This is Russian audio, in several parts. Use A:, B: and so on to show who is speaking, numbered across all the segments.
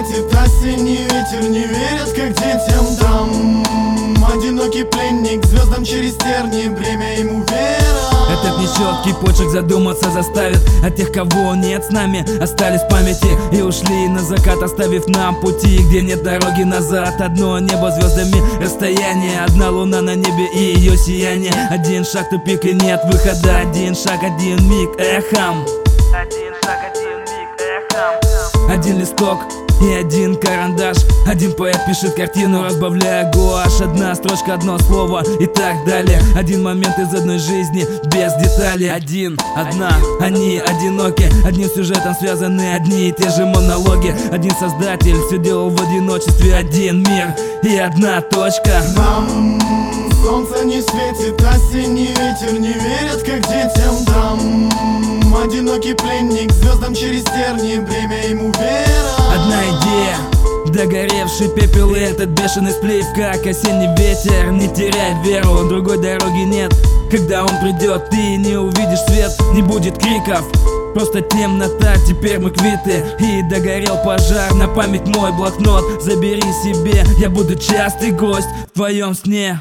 A: светит осенний ветер, не верят, как детям там. Одинокий пленник, звездам через тернии, бремя ему вера.
B: Этот нечеткий почерк задуматься заставит о тех, кого нет с нами, остались в памяти и ушли на закат, оставив нам пути, где нет дороги назад. Одно небо звездами расстояние, одна луна на небе и ее сияние. Один шаг, тупик и нет выхода, один шаг, один миг эхом. Один шаг, один миг эхом. Один листок и один карандаш, один поэт пишет картину, разбавляя гуашь. Одна строчка, одно слово и так далее. Один момент из одной жизни без деталей. Один, одна, они одиноки, одним сюжетом связаны одни и те же монологи. Один создатель все делал в одиночестве, один мир и одна точка.
A: Нам солнце не светит, осенний ветер, не верят, как детям там. Одинокий пленник, звездам через тернии, бремя ему вера.
B: Одна идея, догоревший пепел и этот бешеный сплив, как осенний ветер. Не теряй веру, другой дороги нет. Когда он придет, ты не увидишь свет, не будет криков, просто темнота, теперь мы квиты. И догорел пожар, на память мой блокнот забери себе, я буду частый гость в твоем сне.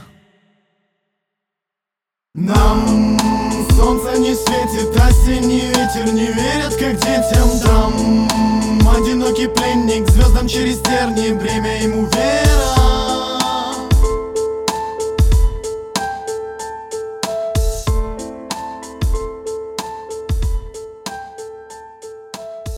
A: Нам солнце не светит, осенний ветер, не верят, как детям там. Одинокий пленник, звездам через тернии, бремя ему вера.